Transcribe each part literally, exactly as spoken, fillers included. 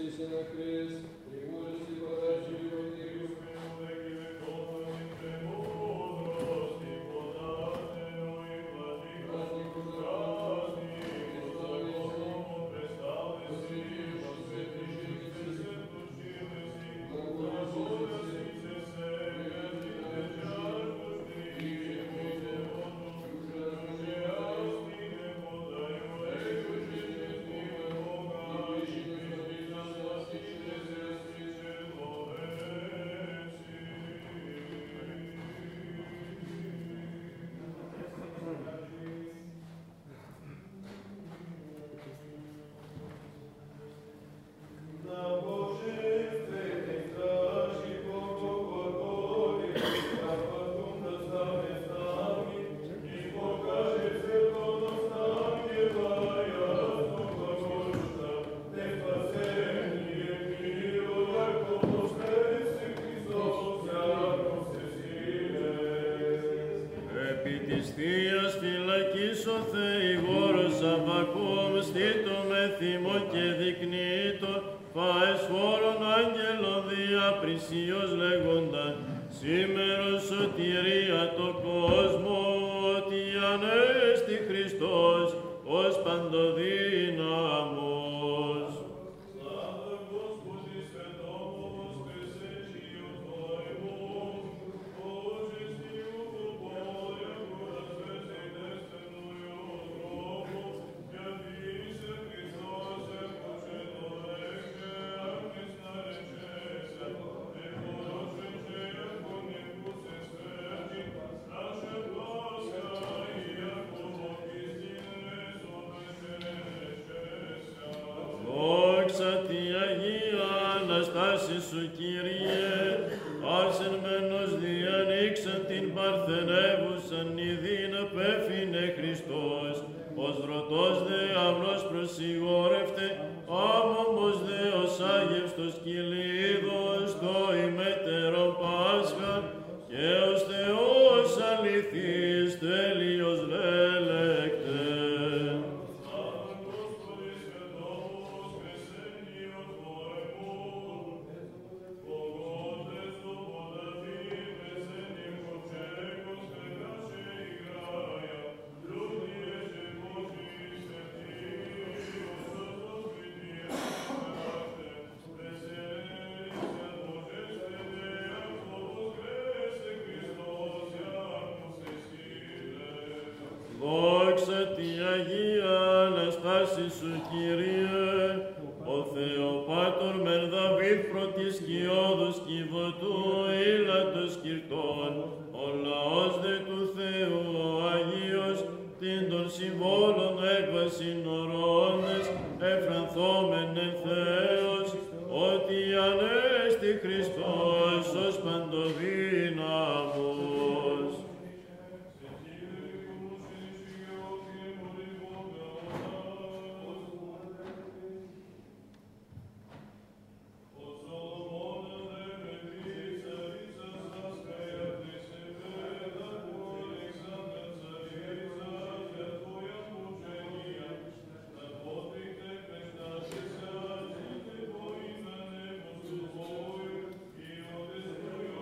Thank you.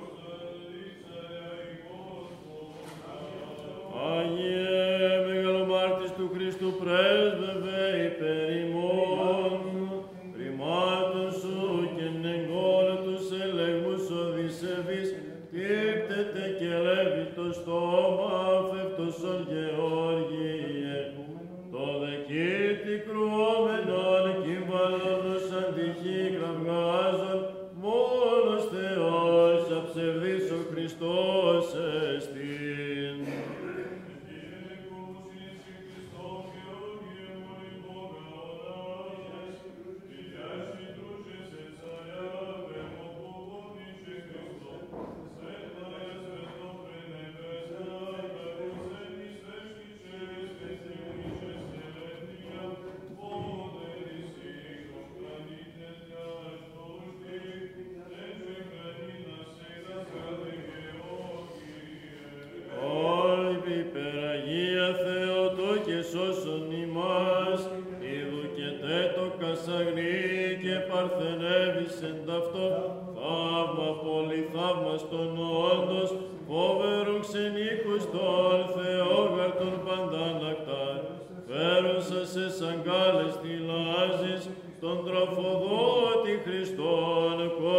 ονειρεύεις εν ταυτό, θαύμα πολυθαύμαστον όντως, φόβερον ξενίκουστον Θεόγαρτον παντανακτάρ, φέρουσα σε σαγκάλες θυλάζεις, τον τροφοδότη Χριστόν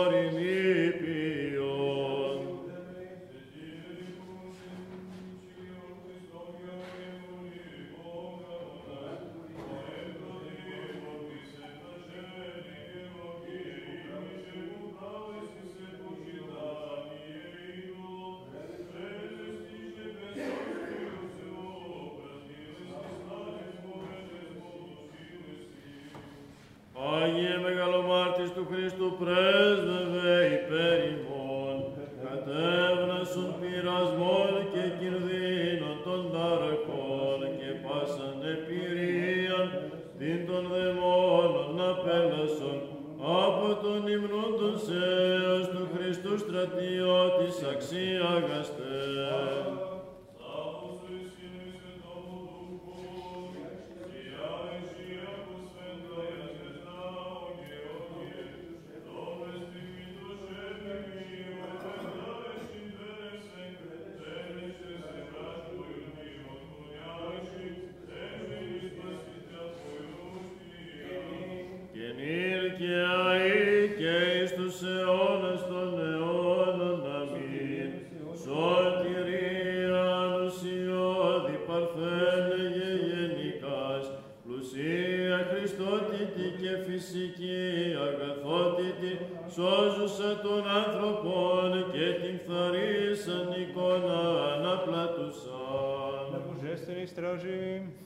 κορινήπιον. Άγιε μεγαλομάρτης του Χριστού πρέσβευε υπέρ ημών, κατέβνασον πειρασμών και κινδύνων των ταραχών και πάσαν επηρείαν την των δαιμόνων απέλασον από τον υμνόν των Σέως του Χριστού στρατιώτης αξίαγαστε. Σώζουσα των άνθρωπων και την φθαρίσαν εικόνα αναπλατούσαν. Na božestvenej straži.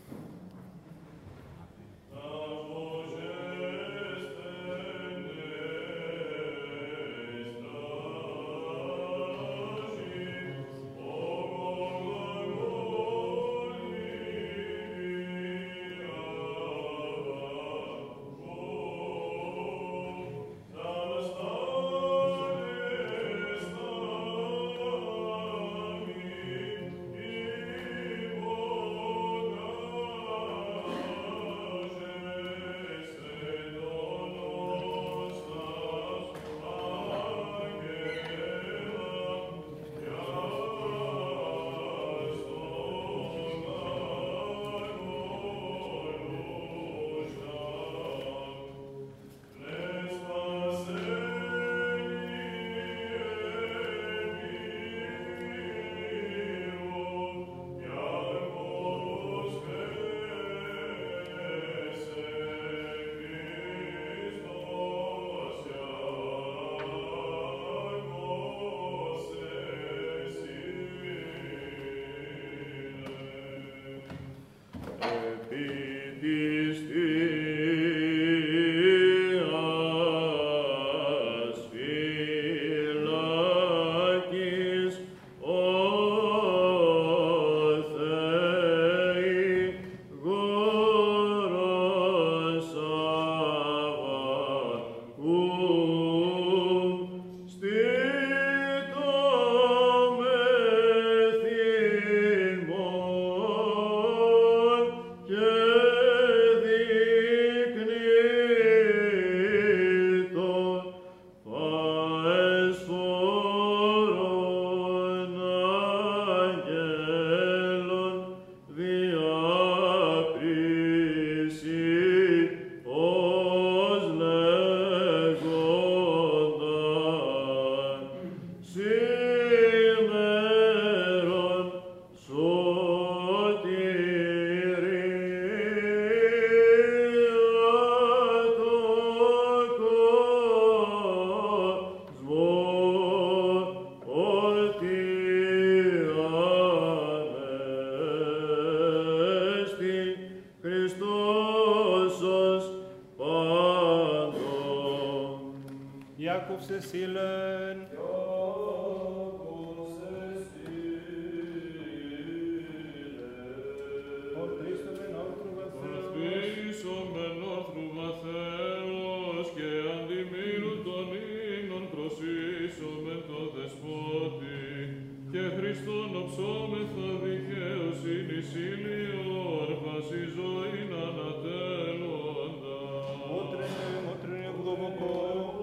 Jakobse silen. Μότρενε, μότρενε, βδομοκό.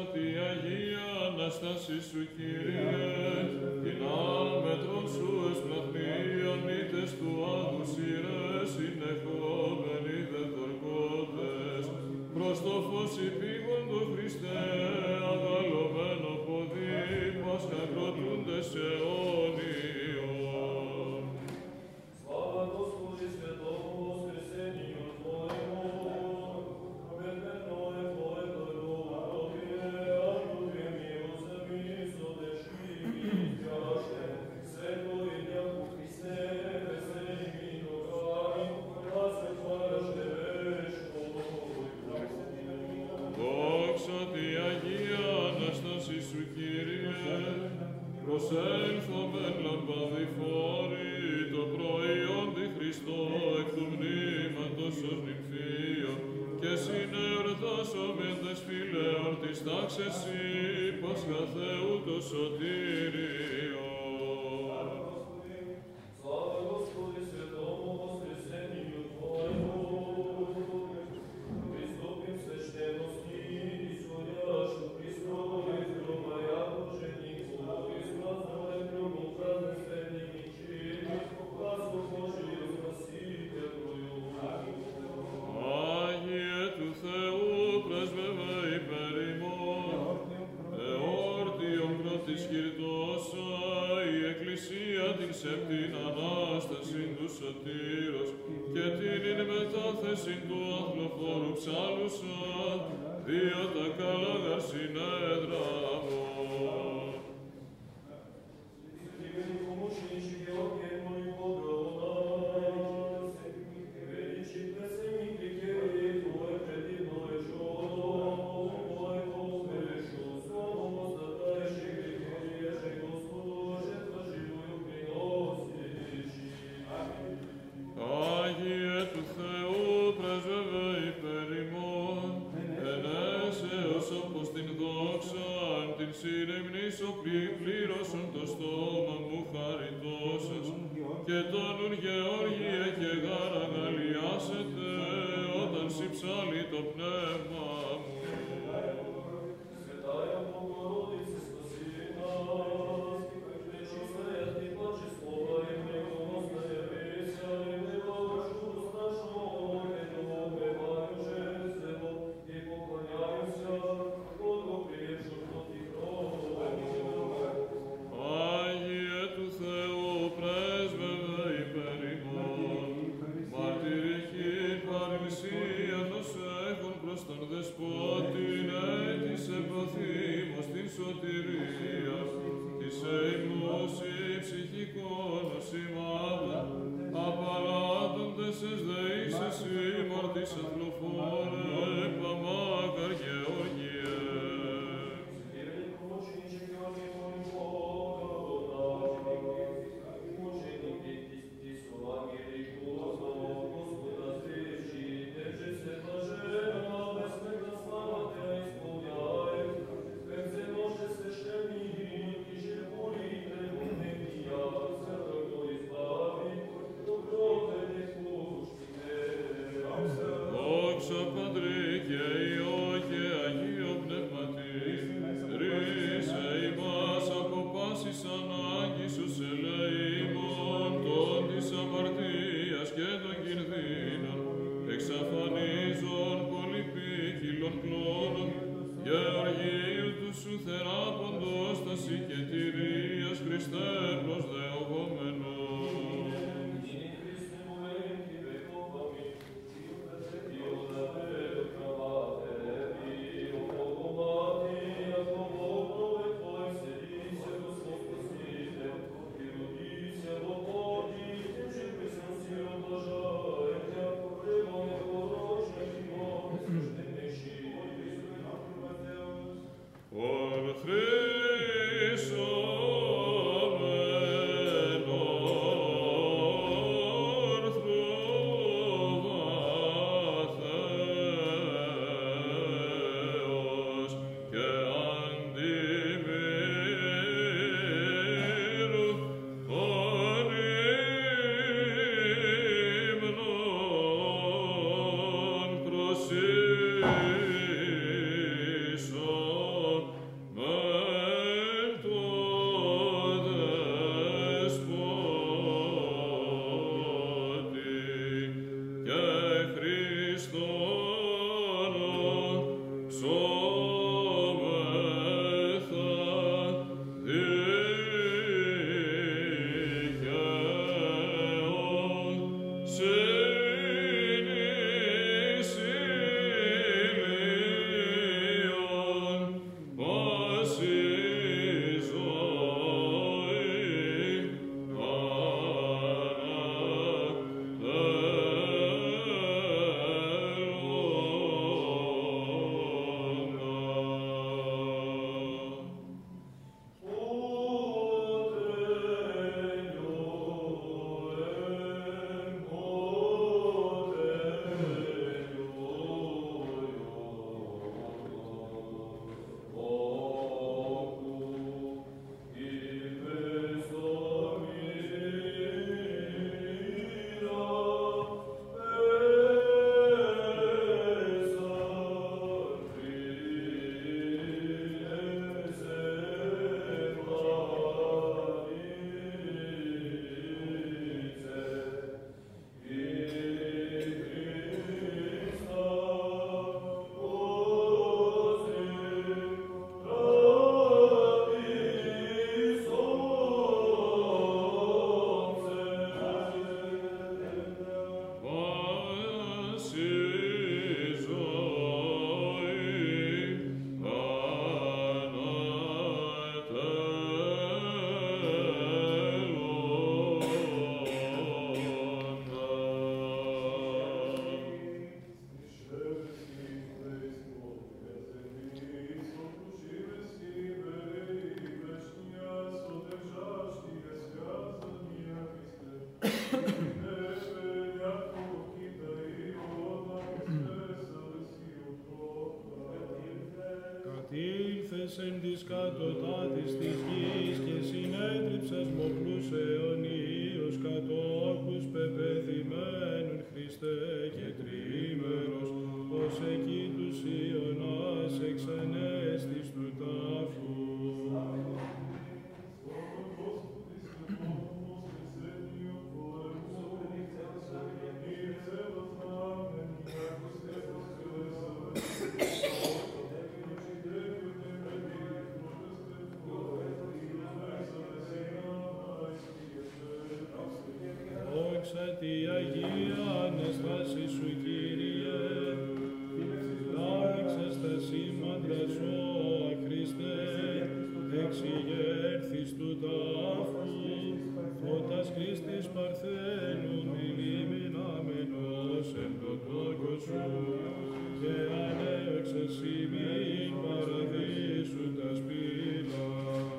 τη Αγία Ανάσταση σου, Κύριε, την άμετρον σου εσπλαχνίαν, ήτες του άδου σειρές, συνεχόμενοι δε θορκότες, προς το φως υπήγοντο Χριστέ, αγαλωμένο ποδί, Πάσχα κροτούντες αιώνιον. Προσέλθομεν λαμπαδιφόροι το προϊόν τη Χριστό εκ του μνήματος ως νυμφίων και συνεορτάσομεν τες φιλέων της τάξης σοι, Πάσχα Θεού το σωτήριο. Την Ανάσταση του Σωτήρος και την ειν μετάθεση του αθλοφόρου ψάλουσα, δύο τα καλά συνέδραμο. Πλήρωσον το στόμα μου χαριτώσας και τόνουν Γεώργιε και γαραγαλιάσετε όταν συψάλει το πνεύμα μου. Πατρί Κατήλθες εν της κατωτάτης της γης και συνέτριψες μοχλούς αιωνίους κατόχους πεπεθυμένων Χριστέ και τρίμερος, ως εκεί τους Ιωνάς εξανέστης του τάφου. Δόξα τη Αγία Αναστάση σου, Κύριε, φυλάξες τα σήμαντα σου, Χριστέ, εξηγέρθης του τάφου, φώτας Χριστής Παρθένου, μιλήμεναμενος εν το τόκο σου, και ανέωξες ημίν παραδείσου τα σπήλας.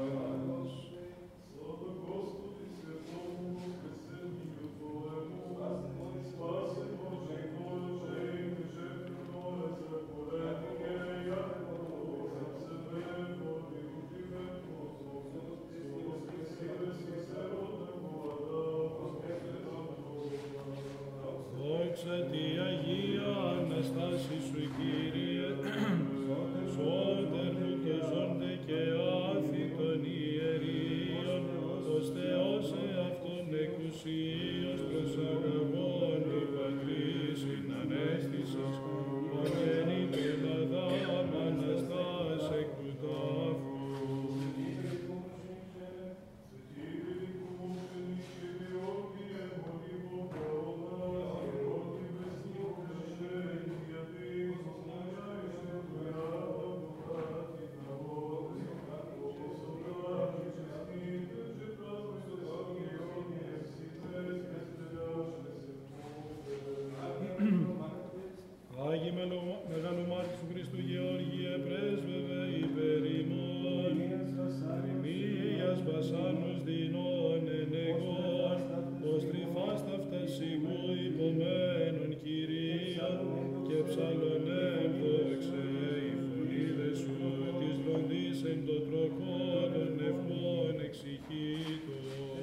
Δόξα τη Αγία Αναστάση σου, Κύριε, σώτερ μου το ζώντε και άθη των ιερίων, ως Θεός εαυτόν εκουσίως προσαγαγών η πατρίς συνανέστησης, πονένη πελαδάμ Αναστάς εκ του τάφου. Άγιε Μεγαλομάρτης του Χριστού Γεώργιε, πρέσβευε υπέρ ημών, ερμίας βασάνους δεινών ενεγών, ως τρυφάς ταυτασίγου υπομένων Κυρίων, και ψαλωνέμ δόξε η φωνήδε σου, της βροντής εν το τροχό των ευχών εξηχήτων.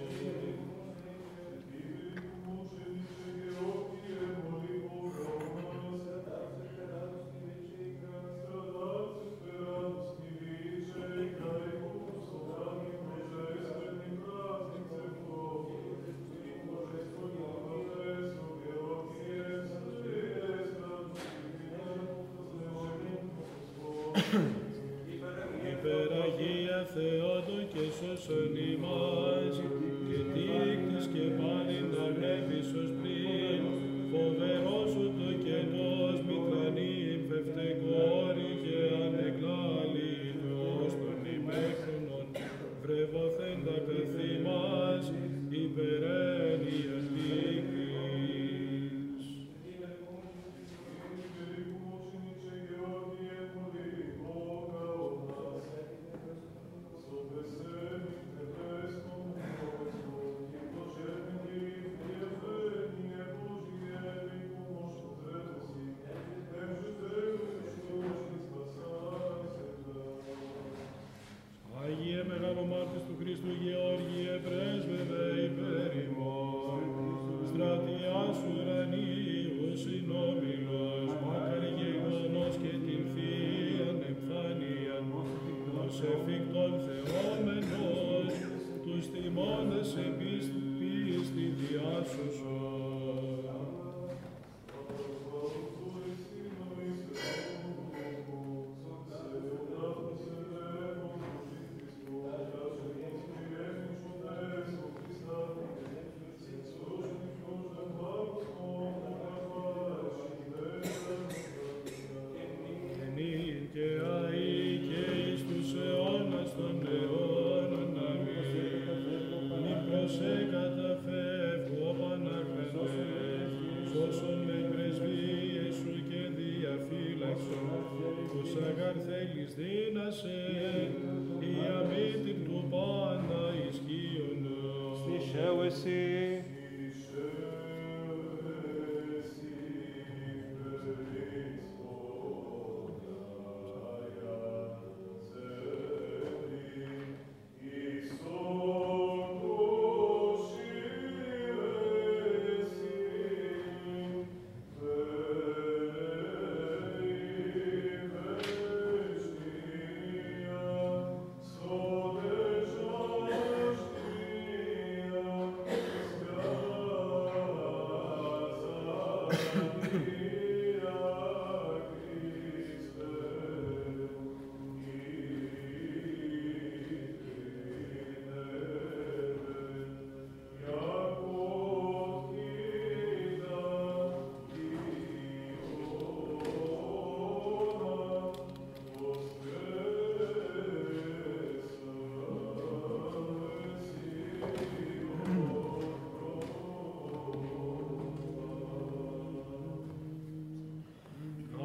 Υπεραγία Θεότο και σώσον ημάς, και τίκτης και πάλιν ανέβης ως πριν, φοβερός σου το κενός μητρανήν φευτεκόρη και ανεκλάλητος των Χριστού Γεώργιε πρέσβευε υπέρ ημών, στρατιάς ουρανίου συνόμιλος, μακαργεγονός και την θείαν εμφάνιαν, τους εφικτών θεόμενος, τους τιμώντες επίστη πίστη διάσωσον.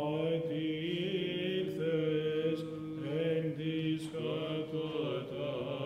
Ήλθες εν της κατώτας